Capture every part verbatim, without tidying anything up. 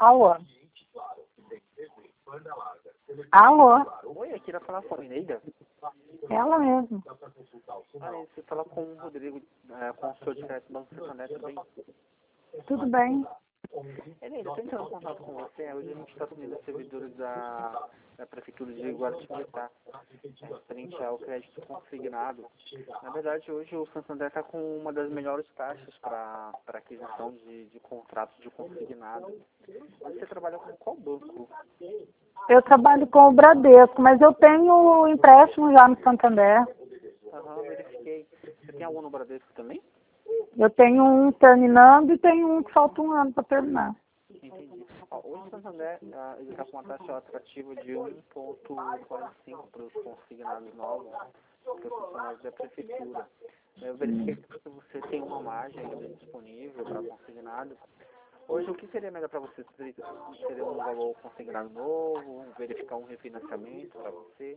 Alô? Alô? Oi, aqui vai falar com a Eneida. Ela mesmo. Ah, você fala com o Rodrigo, é, consultor de crédito do Banco Santander também. Tudo bem? Eneida, eu estou entrando em contato com você. Hoje a gente está assumindo os servidores da, da Prefeitura de Guaratinguetá, referente ao crédito consignado. Na verdade, hoje o Santander está com uma das melhores taxas para aquisição de, de contratos de consignado. Você trabalha com qual banco? Eu trabalho com o Bradesco, mas eu tenho empréstimo já no Santander. Aham, verifiquei. Você tem algum no Bradesco também? Eu tenho um terminando e tenho um que falta um ano para terminar. Entendi. Ó, hoje o Santander ah, ele está com uma taxa atrativa de um vírgula quarenta e cinco para os consignados novos, para os funcionários da Prefeitura. Eu verifiquei que você tem uma margem ainda disponível para consignado. Hoje, o que seria melhor para você? Seria um valor consignado novo, verificar um refinanciamento para você?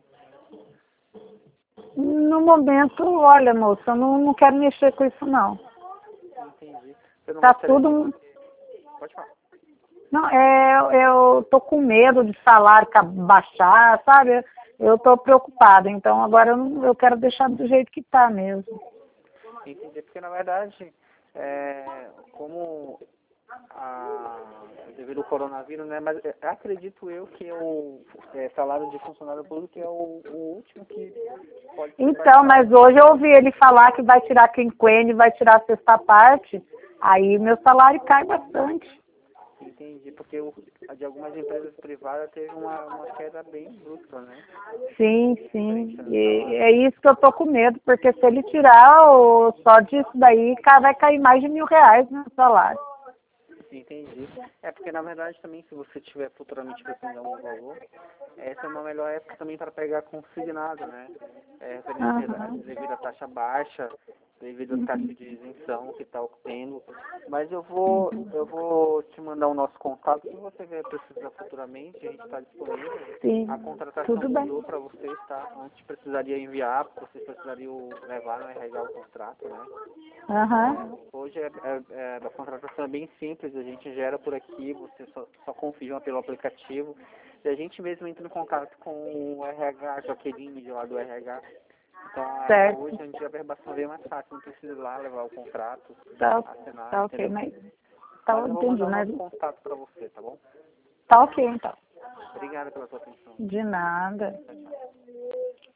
No momento, olha, moça, eu não, não quero mexer com isso, não. Entendi. Você não Tá gostaria tudo... de... Pode falar. Não, é, eu tô com medo de salário baixar, sabe? Eu tô preocupada, então agora eu, não, eu quero deixar do jeito que tá mesmo. Entendi, porque na verdade, é, como a, devido ao coronavírus, né, mas é, acredito eu que o é, salário de funcionário público é o, o último que pode ser Então, baixado. mas hoje eu ouvi ele falar que vai tirar quinquênio, vai tirar a sexta parte, aí meu salário cai bastante. Entendi, porque o, a de algumas empresas privadas teve uma, uma queda bem brusca, né? Sim, sim. E é isso que eu tô com medo, porque se ele tirar o, só disso daí, ca- vai cair mais de mil reais no salário. Entendi. É porque na verdade também se você tiver futuramente precisando de algum valor, essa é uma melhor época também para pegar consignado, né? É, referente a- Aham. devido à taxa baixa, devido à taxa de isenção que está tendo. Mas eu vou, eu vou te mandar o nosso contato. Se você vier precisar futuramente, a gente está disponível. Sim, A contratação tudo bem. mudou para vocês, tá? Antes precisaria enviar, vocês precisariam levar no R H o contrato, né? Aham. Hoje é, é, é, a contratação é bem simples, a gente gera por aqui, você só, só confirma pelo aplicativo. E a gente mesmo entra em contato com o R H, Jaqueline de lá do R H. Então a, Certo. hoje a gente a verbação é bem mais fácil, não precisa ir lá levar o contrato, Tá, assinar, tá ok, entendeu? mas tá, Mas eu vou entendi, mandar o mas nosso contato para você, tá bom? tá ok então. Obrigado pela sua atenção. De nada. Tchau, tchau.